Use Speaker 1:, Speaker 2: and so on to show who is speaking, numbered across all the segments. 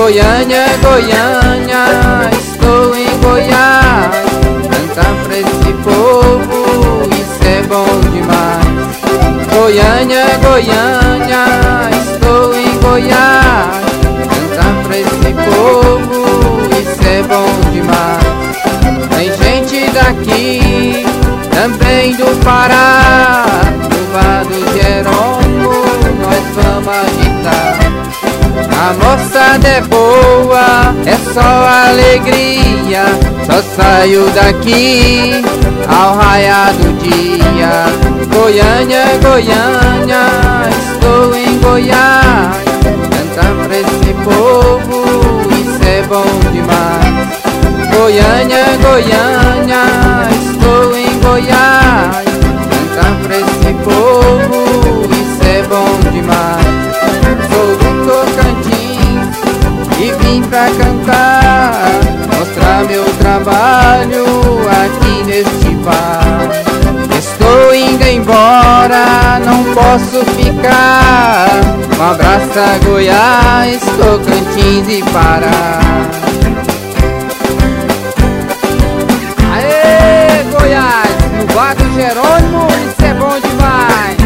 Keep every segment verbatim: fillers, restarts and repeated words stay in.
Speaker 1: Goiânia, Goiânia, estou em Goiás. Cantar pra esse povo, isso é bom demais. Goiânia, Goiânia, estou em Goiás. Cantar pra esse povo, isso é bom demais. Tem gente daqui, também do Pará, do Vado Jeromo, nós vamos agitar. A moçada é boa, é só alegria, só saio daqui ao raiar do dia. Goiânia, Goiânia, estou em Goiás. Cantar pra esse povo, isso é bom demais. Goiânia, Goiânia, estou em Goiás. Cantar pra esse povo, isso é bom demais. Sou do Tocantins e vim pra cantar, mostrar meu trabalho aqui neste bar. Estou indo embora, não posso ficar. Um abraço a Goiás, Tocantins e Pará. Aê, Goiás, no Vado Jerônimo, isso é bom demais.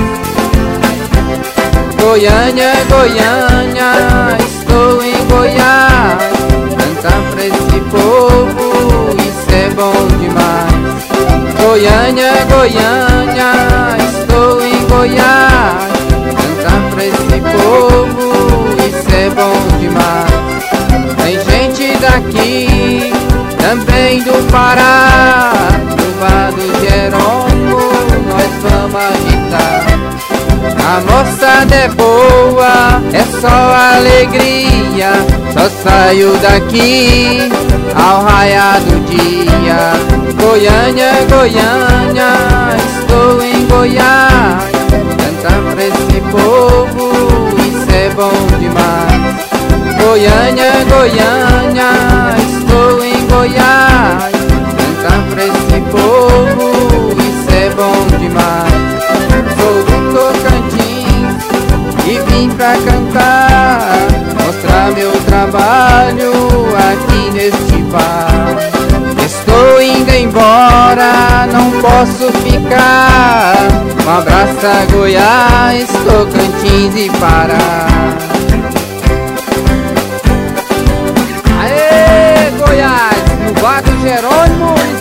Speaker 1: Goiânia, Goiânia, estou em Goiás. Cantar pra esse povo, isso é bom demais. Goiânia, Goiânia, estou em Goiás. Cantar pra esse povo, isso é bom demais. Tem gente daqui, também do Pará, do Vado Jeromo, nós vamos agitar. A moçada é boa, é só alegria, só saio daqui ao raiar do dia. Goiânia, Goiânia, estou em Goiás. Cantar pra esse povo, isso é bom demais. Goiânia, Goiânia, estou em Goiás. Cantar pra esse povo, isso é bom demais. Sou do Tocantins e vim pra cantar, mostrar meu trabalho aqui neste bar. Estou indo embora, não posso ficar. Um abraço a Goiás, Tocantins e Pará. Aê, Goiás, no Vado Jerônimo.